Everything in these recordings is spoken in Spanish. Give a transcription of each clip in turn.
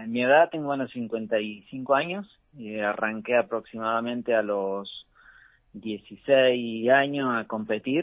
mi edad tengo, 55 años, arranqué aproximadamente a los 16 años a competir,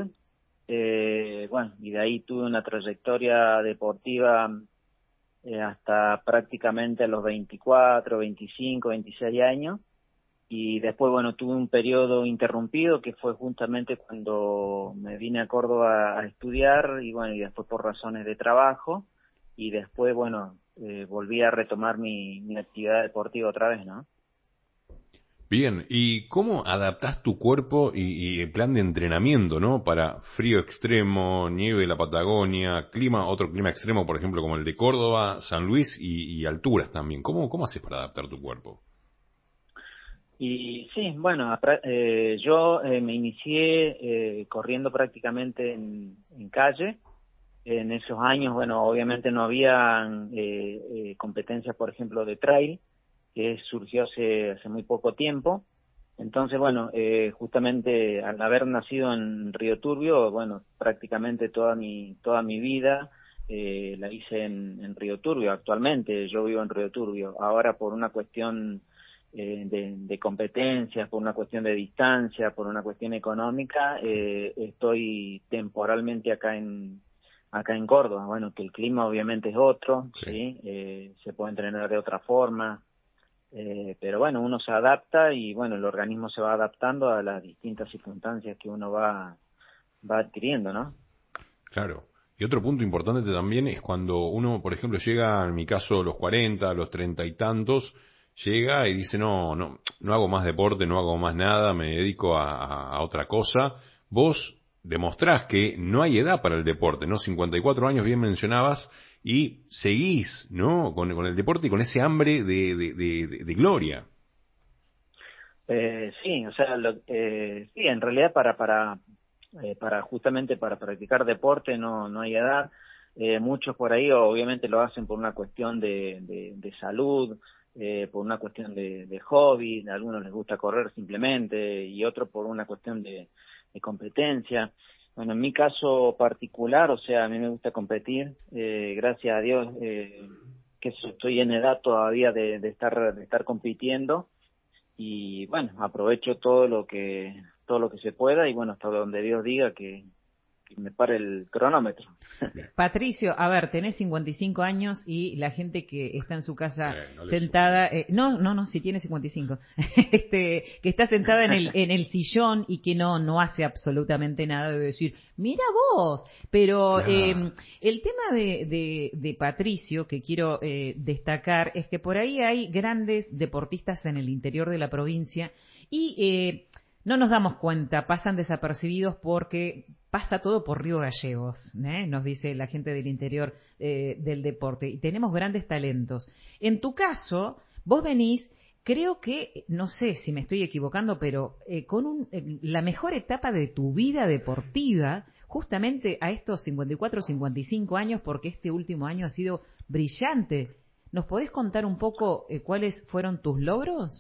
y de ahí tuve una trayectoria deportiva hasta prácticamente a los 24, 25, 26 años, y después, tuve un periodo interrumpido que fue justamente cuando me vine a Córdoba a estudiar, y después por razones de trabajo, y después, volví a retomar mi actividad deportiva otra vez, ¿no? Bien, ¿y cómo adaptás tu cuerpo y el plan de entrenamiento, ¿no? Para frío extremo, nieve de la Patagonia, otro clima extremo, por ejemplo, como el de Córdoba, San Luis y alturas también. ¿Cómo haces para adaptar tu cuerpo? Y sí, yo me inicié corriendo prácticamente en calle. En esos años, obviamente no había competencias, por ejemplo, de trail, que surgió hace muy poco tiempo. Entonces, justamente al haber nacido en Río Turbio, prácticamente toda mi vida la hice en Río Turbio. Actualmente yo vivo en Río Turbio. Ahora, por una cuestión de competencias, por una cuestión de distancia, por una cuestión económica, estoy temporalmente acá en Córdoba. Que el clima obviamente es otro, ¿sí? Se puede entrenar de otra forma, pero uno se adapta y el organismo se va adaptando a las distintas circunstancias que uno va adquiriendo, ¿no? Claro. Y otro punto importante también es cuando uno, por ejemplo, llega, en mi caso, a los 40, a los 30 y tantos, llega y dice, no hago más deporte, no hago más nada, me dedico a otra cosa. Vos demostrás que no hay edad para el deporte, ¿no? 54 años, bien mencionabas, y seguís, ¿no? Con el deporte y con ese hambre de gloria. Sí, o sea, sí, en realidad justamente para practicar deporte no hay edad. Muchos por ahí obviamente lo hacen por una cuestión de salud, por una cuestión de hobby. A algunos les gusta correr simplemente y otros por una cuestión de competencia. En mi caso particular, o sea, a mí me gusta competir, gracias a Dios, que estoy en edad todavía de estar compitiendo, y aprovecho todo lo que se pueda, y hasta donde Dios diga que me pare el cronómetro. Patricio, a ver, tenés 55 años y la gente que está en su casa No le sentada, no, sí tiene 55, que está sentada en el sillón y que no hace absolutamente nada, debe decir, mira vos, pero Claro. el tema de Patricio que quiero destacar es que por ahí hay grandes deportistas en el interior de la provincia y no nos damos cuenta, pasan desapercibidos porque pasa todo por Río Gallegos, nos dice la gente del interior del deporte, y tenemos grandes talentos. En tu caso, vos venís, creo que, no sé si me estoy equivocando, pero con la mejor etapa de tu vida deportiva, justamente a estos 54 o 55 años, porque este último año ha sido brillante. ¿Nos podés contar un poco cuáles fueron tus logros?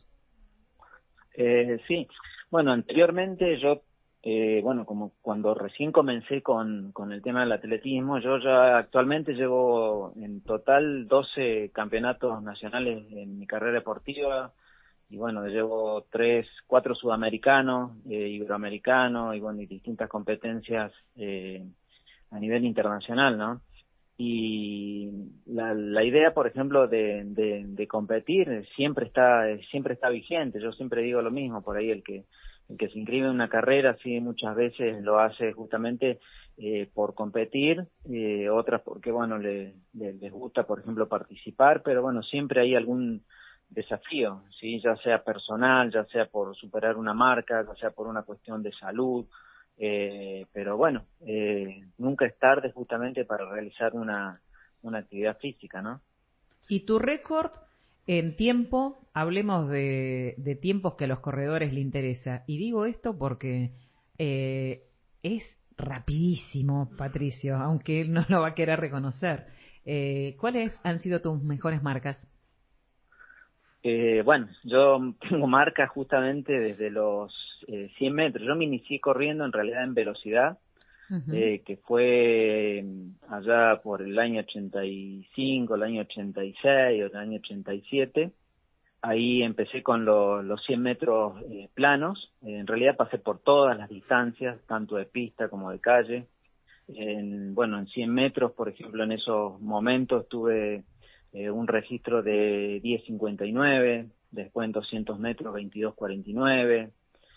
Sí, anteriormente yo, como cuando recién comencé con el tema del atletismo, yo ya actualmente llevo en total 12 campeonatos nacionales en mi carrera deportiva, y llevo 4 sudamericanos, iberoamericanos, y distintas competencias a nivel internacional, ¿no? Y la idea, por ejemplo, de competir siempre está vigente. Yo siempre digo lo mismo. Por ahí el que se inscribe en una carrera, sí, muchas veces lo hace justamente por competir, otras porque les gusta, por ejemplo, participar, pero siempre hay algún desafío, sí, ya sea personal, ya sea por superar una marca, ya sea por una cuestión de salud. Pero nunca es tarde justamente para realizar una actividad física, ¿no? Y tu récord en tiempo, hablemos de tiempos que a los corredores le interesa. Y digo esto porque es rapidísimo, Patricio, aunque él no lo va a querer reconocer. ¿Cuáles han sido tus mejores marcas? Yo tengo marcas justamente desde los 100 metros. Yo me inicié corriendo en realidad en velocidad. que fue allá por el año 85, el año 86 o el año 87. Ahí empecé con los 100 metros planos. En realidad pasé por todas las distancias, tanto de pista como de calle. En 100 metros, por ejemplo, en esos momentos tuve un registro de 10.59, después en 200 metros 22.49.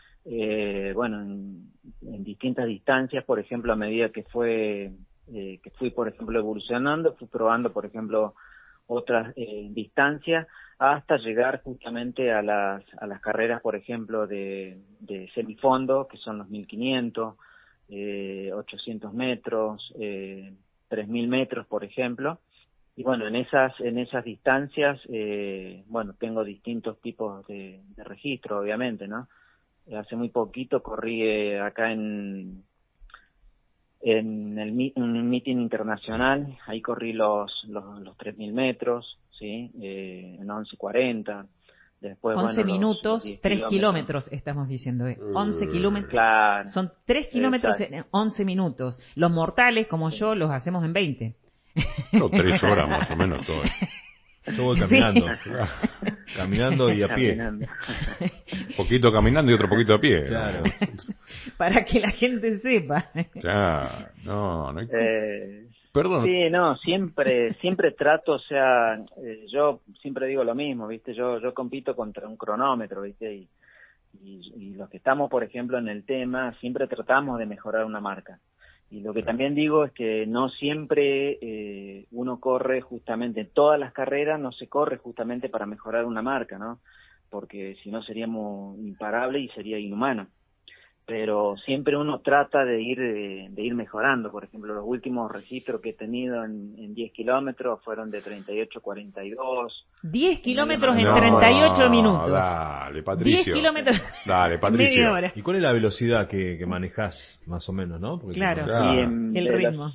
En distintas distancias, por ejemplo, a medida que fui, por ejemplo, evolucionando, fui probando, por ejemplo, otras distancias, hasta llegar justamente a las carreras, por ejemplo, de semifondo, que son los 1.500, 800 metros, 3.000 metros, por ejemplo. Y bueno, en esas distancias, tengo distintos tipos de registro, obviamente, ¿no? Hace muy poquito corrí acá en un meeting internacional, ahí corrí los 3.000 metros, ¿sí? En 11:40. Después, 11 minutos, 3 kilómetros, estamos diciendo. 11 kilómetros. Claro. Son 3 kilómetros en 11 minutos. Los mortales, como yo, los hacemos en 20. No, 3 horas más o menos todo. Yo voy caminando. Sí. Caminando y a pie. Poquito caminando y otro poquito a pie. Claro. Para que la gente sepa. Ya, no hay... Perdón. Sí, no, siempre trato, o sea, yo siempre digo lo mismo, ¿viste? Yo compito contra un cronómetro, ¿viste? Y los que estamos, por ejemplo, en el tema, siempre tratamos de mejorar una marca. Y lo que también digo es que no siempre uno corre justamente, en todas las carreras no se corre justamente para mejorar una marca, ¿no? Porque si no seríamos imparables y sería inhumano. Pero siempre uno trata de ir mejorando. Por ejemplo, los últimos registros que he tenido en 10 kilómetros fueron de 38:42. 10 kilómetros en 38 minutos. Dale, Patricio. 10 kilómetros. Dale, Patricio. Media hora. ¿Y cuál es la velocidad que manejás, más o menos, no? Porque Claro. Y el ritmo.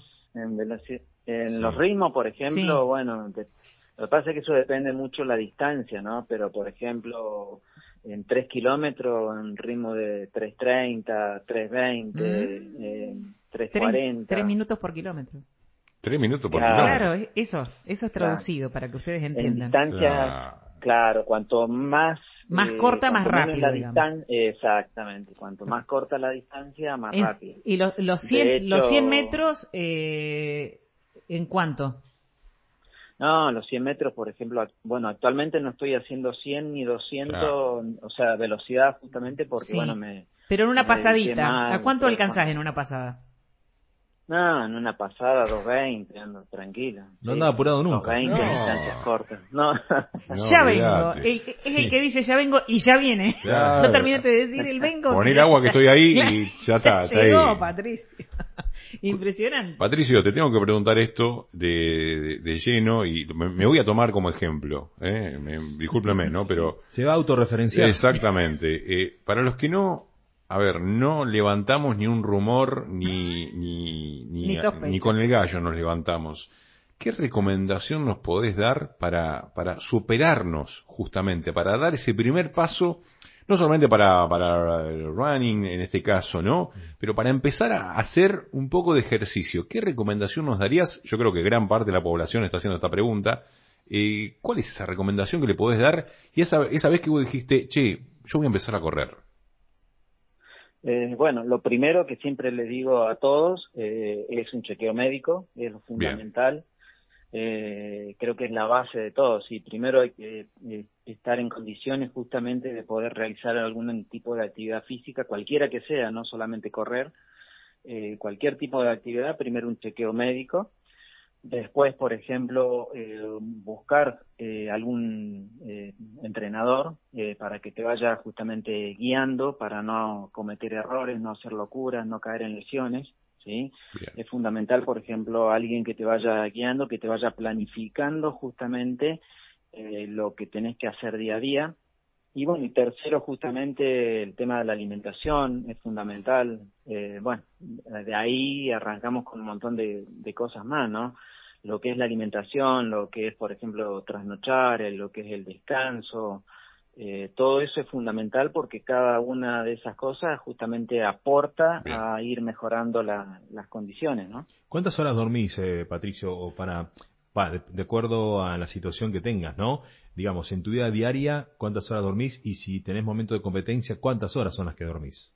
En los ritmos, por ejemplo, Sí. bueno, lo que pasa es que eso depende mucho de la distancia, ¿no? Pero, por ejemplo, en 3 kilómetros, en ritmo de 3:30, 3:20, 3:40. 3 minutos por kilómetro. 3 minutos por Claro. kilómetro. Claro, eso es traducido para que ustedes En entiendan. distancias, claro, cuanto más... Más corta, más cuanto menos rápido, la digamos. exactamente, cuanto más corta la distancia, más rápido. Y los 100 metros, ¿en cuánto? No, los 100 metros, por ejemplo, actualmente no estoy haciendo 100 ni 200, Claro. o sea, velocidad justamente porque, Sí. me... Pero en una me dediqué pasadita, más, ¿a cuánto pero, alcanzás en una pasada? No, en una pasada 2:20, ando tranquila. No andaba apurado nunca. 2:20, No. distancias cortas. No. No, Ya olvidate. vengo. Es el que dice ya vengo y ya viene. Claro. No terminaste de decir el vengo. Poné el ya- agua que ya- estoy ahí y ya está. está llegó, ahí. Patricio. Impresionante. Patricio, te tengo que preguntar esto de lleno y me voy a tomar como ejemplo. Discúlpeme, ¿no? Pero Se va a autorreferenciar. exactamente. Para los que no levantamos ni un rumor Ni sospecha. ni con el gallo nos levantamos. ¿Qué recomendación nos podés dar para superarnos justamente, para dar ese primer paso? No solamente para el running en este caso, ¿no? Pero para empezar a hacer un poco de ejercicio. ¿Qué recomendación nos darías? Yo creo que gran parte de la población está haciendo esta pregunta. ¿Cuál es esa recomendación que le podés dar? Y esa vez que vos dijiste, che, yo voy a empezar a correr. Lo primero que siempre le digo a todos es un chequeo médico, es lo fundamental. Creo que es la base de todo. Sí, primero hay que estar en condiciones justamente de poder realizar algún tipo de actividad física, cualquiera que sea, no solamente correr, cualquier tipo de actividad, primero un chequeo médico. Después, por ejemplo, buscar algún entrenador para que te vaya justamente guiando para no cometer errores, no hacer locuras, no caer en lesiones, ¿sí? Bien. Es fundamental, por ejemplo, alguien que te vaya guiando, que te vaya planificando justamente lo que tenés que hacer día a día. Y bueno, y tercero, justamente el tema de la alimentación es fundamental. De ahí arrancamos con un montón de cosas más, ¿no? Lo que es la alimentación, lo que es, por ejemplo, trasnochar, lo que es el descanso, todo eso es fundamental porque cada una de esas cosas justamente aporta Bien. a ir mejorando las condiciones, ¿no? ¿Cuántas horas dormís, Patricio, o de acuerdo a la situación que tengas, ¿no? Digamos, en tu vida diaria, ¿cuántas horas dormís? Y si tenés momento de competencia, ¿cuántas horas son las que dormís?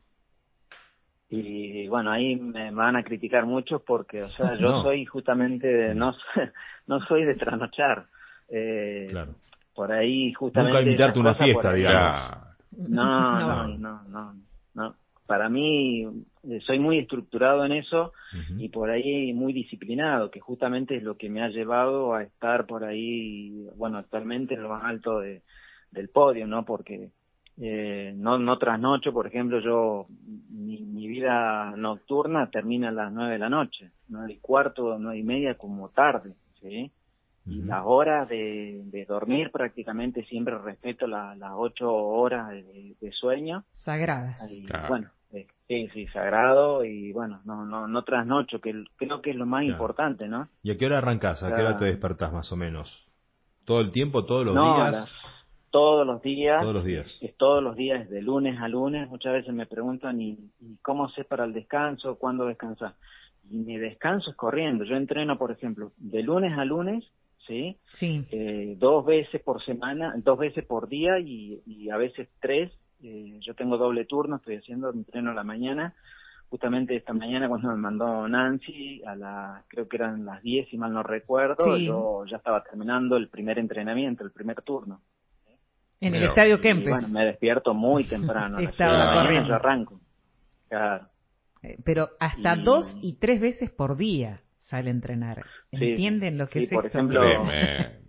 Y bueno, ahí me van a criticar mucho porque, o sea, yo No. soy justamente, no soy de trasnochar. Claro. Por ahí justamente Nunca invitarte a una esas cosas por fiesta, ahí. digamos. No, No. no. Para mí, soy muy estructurado en eso Ujú. y por ahí muy disciplinado, que justamente es lo que me ha llevado a estar por ahí, bueno, actualmente en lo más alto del podio, ¿no? Porque no trasnocho, por ejemplo, mi vida nocturna termina a las 9 de la noche, 9:15, 9:30 como tarde, ¿sí? Y Ujú. las horas de dormir prácticamente siempre respeto las 8 horas de sueño. Sagradas. Y Claro. bueno, sí, sagrado, y bueno, no trasnocho, que creo que es lo más Claro. importante, ¿no? ¿Y a qué hora arrancás? ¿A qué hora te despertás más o menos? ¿Todo el tiempo, todos los No, días? todos los días, Todos los días. es todos los días, de lunes a lunes. Muchas veces me preguntan, ¿y cómo sé para el descanso? ¿Cuándo descansas? Y mi descanso es corriendo. Yo entreno, por ejemplo, de lunes a lunes, ¿sí? Sí. 2 veces por semana, 2 veces por día y a veces 3. Yo tengo doble turno, estoy haciendo entreno a la mañana. Justamente esta mañana cuando me mandó Nancy, creo que eran las 10 si mal no recuerdo, Sí. yo ya estaba terminando el primer entrenamiento, el primer turno. En el Mira. Estadio Y Kempes. bueno, me despierto muy temprano, a las 6 de Estaba la mañana corriendo. yo arranco. Claro. Pero hasta Y 2 y 3 veces por día sale a entrenar. sí, ¿Entienden lo que sí, es por esto? ejemplo, Tremendo.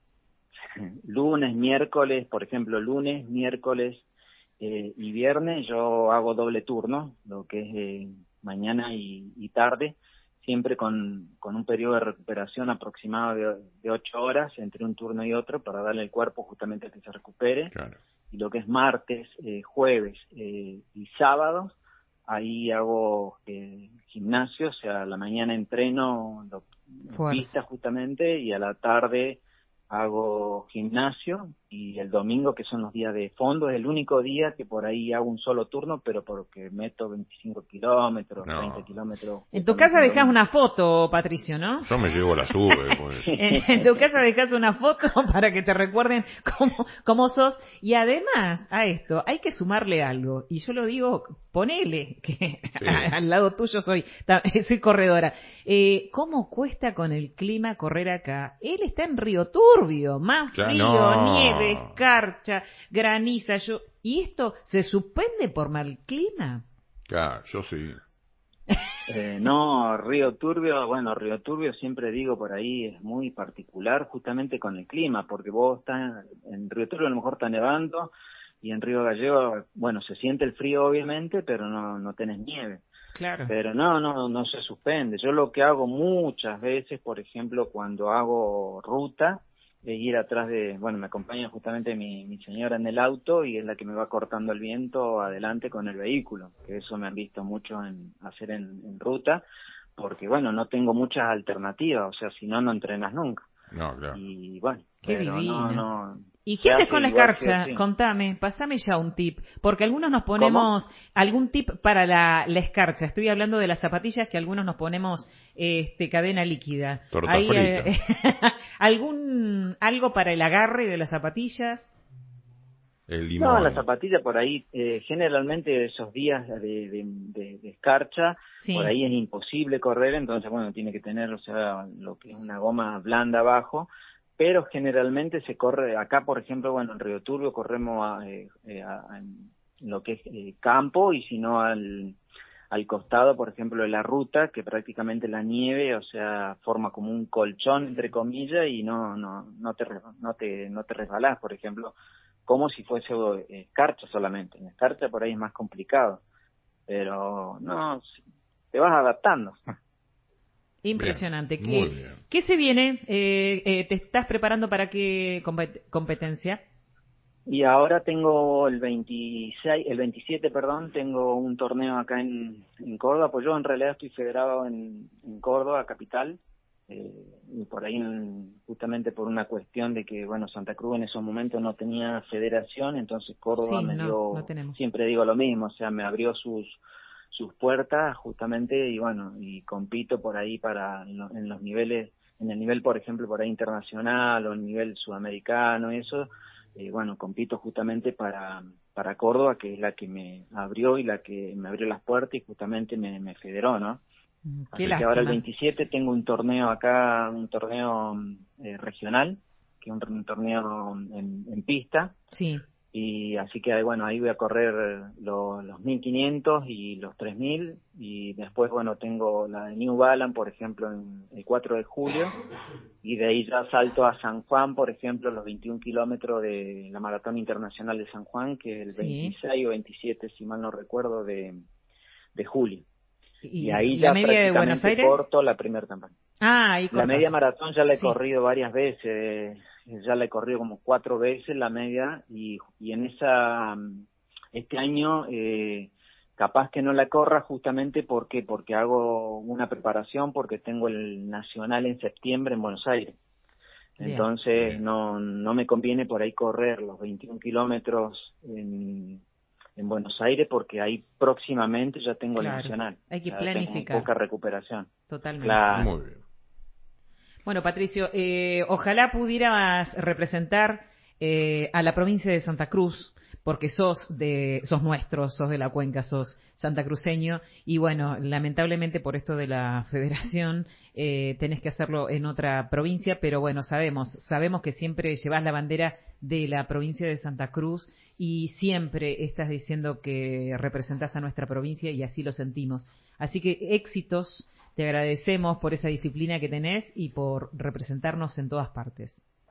lunes, miércoles, por ejemplo, lunes, miércoles y viernes yo hago doble turno, lo que es mañana y tarde, siempre con un periodo de recuperación aproximado de 8 horas entre un turno y otro para darle al cuerpo justamente que se recupere. Claro. Y lo que es martes, jueves y sábado, ahí hago gimnasio, o sea, a la mañana entreno en Fuerza. pista justamente y a la tarde hago gimnasio, y el domingo, que son los días de fondo, es el único día que por ahí hago un solo turno, pero porque meto 25 kilómetros, No. 30 kilómetros. En tu casa justamente el dejás domingo. una foto, Patricio, ¿no? Yo me llevo la sube, pues. En tu casa dejas una foto para que te recuerden cómo sos. Y además a esto hay que sumarle algo. Y yo lo digo, ponele, que Sí. al lado tuyo soy corredora. ¿Cómo cuesta con el clima correr acá? Él está en Río Turbio, más Ya frío, no. nieve, escarcha, graniza. ¿Y esto se suspende por mal clima? Claro, yo sí. No, Río Turbio siempre digo por ahí es muy particular justamente con el clima, porque vos estás en Río Turbio, a lo mejor está nevando, y en Río Gallego, bueno, se siente el frío obviamente, pero no tenés nieve. Claro. Pero no se suspende. Yo lo que hago muchas veces, por ejemplo, cuando hago ruta, es ir atrás me acompaña justamente mi señora en el auto y es la que me va cortando el viento adelante con el vehículo, que eso me han visto mucho hacer en ruta, porque bueno, no tengo muchas alternativas, o sea, si no entrenas nunca. No, claro. Y bueno, Qué pero divina. no. ¿Y Se qué haces hace con la igual sí o escarcha? sí. Contame, pasame ya un tip, porque algunos nos ponemos algún tip para la escarcha. Estoy hablando de las zapatillas que algunos nos ponemos cadena líquida. Torta Ahí, frita. algo para el agarre de las zapatillas. El No, la limón. zapatilla por ahí, generalmente esos días de escarcha, por Sí. ahí es imposible correr, entonces bueno, tiene que tener, o sea, lo que es una goma blanda abajo, pero generalmente se corre, acá por ejemplo, bueno, en Río Turbio corremos en lo que es campo, y si no al costado, por ejemplo, de la ruta, que prácticamente la nieve, o sea, forma como un colchón, entre comillas, y no te resbalás, por ejemplo, como si fuese escarcha solamente. En escarcha por ahí es más complicado, pero no, te vas adaptando. Impresionante. Bien, muy bien. ¿Qué se viene? ¿Te estás preparando para qué competencia? Y ahora tengo el 27, perdón, tengo un torneo acá en Córdoba, pues yo en realidad estoy federado en Córdoba, capital, y por ahí justamente por una cuestión de que, bueno, Santa Cruz en esos momentos no tenía federación, entonces Córdoba Sí, me no dio, tenemos. siempre digo lo mismo, o sea, me abrió sus puertas justamente, y bueno, y compito por ahí en los niveles, en el nivel, por ejemplo, por ahí internacional o en nivel sudamericano y eso, bueno, compito justamente para Córdoba, que es la que me abrió y la que me abrió las puertas y justamente me federó, ¿no? Qué Así que ahora el lástima. 27 tengo un torneo acá, un torneo regional, que es un torneo en pista, Sí. y así que bueno, ahí voy a correr los 1500 y los 3000, y después bueno, tengo la de New Balance, por ejemplo, en el 4 de julio, y de ahí ya salto a San Juan, por ejemplo, los 21 kilómetros de la Maratón Internacional de San Juan, que es el Sí. 26 o 27, si mal no recuerdo, de julio. Y ¿Y ahí la ya media de Buenos prácticamente Aires? corto la primera campaña. Ah, ahí La cortas. media maratón ya la he Sí. corrido varias veces, ya la he corrido como 4 veces la media, y en este año capaz que no la corra justamente porque hago una preparación, porque tengo el nacional en septiembre en Buenos Aires. Bien. Entonces Bien. no me conviene por ahí correr los 21 kilómetros en Buenos Aires, porque ahí próximamente ya tengo el Claro. nacional, Hay que ya tengo muy planificar. poca recuperación. Totalmente. Claro. Muy bien. Bueno, Patricio, ojalá pudieras representar a la provincia de Santa Cruz, porque sos nuestro, sos de la cuenca, sos santacruceño, y bueno, lamentablemente por esto de la federación tenés que hacerlo en otra provincia, pero bueno, sabemos que siempre llevas la bandera de la provincia de Santa Cruz y siempre estás diciendo que representás a nuestra provincia y así lo sentimos. Así que éxitos. Te agradecemos por esa disciplina que tenés y por representarnos en todas partes.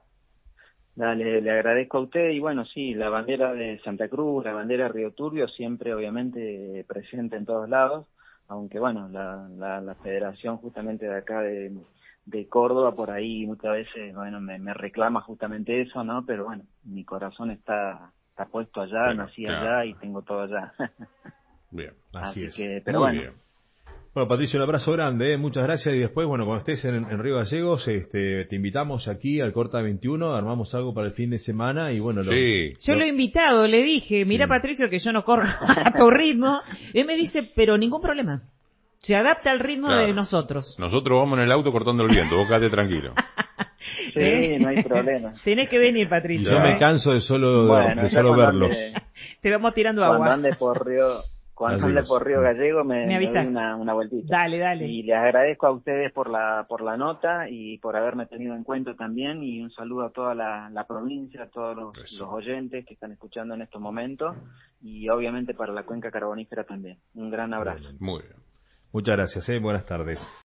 Dale, le agradezco a usted, y bueno, sí, la bandera de Santa Cruz, la bandera de Río Turbio, siempre obviamente presente en todos lados, aunque bueno, la federación justamente de acá de Córdoba, por ahí muchas veces, bueno, me reclama justamente eso, ¿no? Pero bueno, mi corazón está puesto allá, Pero, nací claro. allá y tengo todo allá. Bien. Así Así es. que, pero Muy bueno, bien. Bueno, Patricio, un abrazo grande, muchas gracias. Y después, bueno, cuando estés en Río Gallegos, te invitamos aquí al Corta 21, armamos algo para el fin de semana y bueno, Sí. Yo lo he invitado, le dije, mira sí. Patricio que yo no corro a tu ritmo. Él me dice, pero ningún problema. Se adapta al ritmo de Claro. nosotros. Nosotros vamos en el auto cortando el viento, vos quédate tranquilo. sí, no hay problema. Tenés que venir, Y Patricio. yo me Claro. canso Bueno, de ya solo verlos. Te vamos tirando cuando agua. ande por Río, cuando ande Gallegos. por Río Gallego Me me doy avisas. una vueltita. Dale, dale. Y les agradezco a ustedes por la nota y por haberme tenido en cuenta también, y un saludo a toda la provincia, a todos los Eso. oyentes que están escuchando en estos momentos, y obviamente para la cuenca carbonífera también. Un gran abrazo. Obviamente. Muy bien. Muchas gracias, buenas tardes.